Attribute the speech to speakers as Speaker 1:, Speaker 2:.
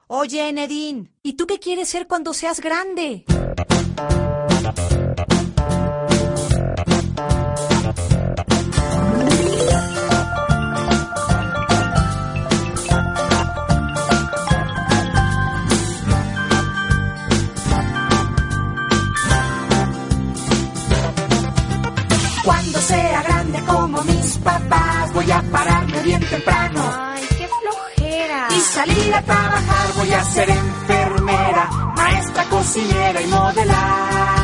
Speaker 1: Oye, Enedín, ¿y tú qué quieres ser cuando seas grande?
Speaker 2: Cuando sea grande como mis papás, voy a pararme bien temprano.
Speaker 1: Ay, qué flojera.
Speaker 2: Y salir a trabajar, voy a ser enfermera, maestra, cocinera y modelar.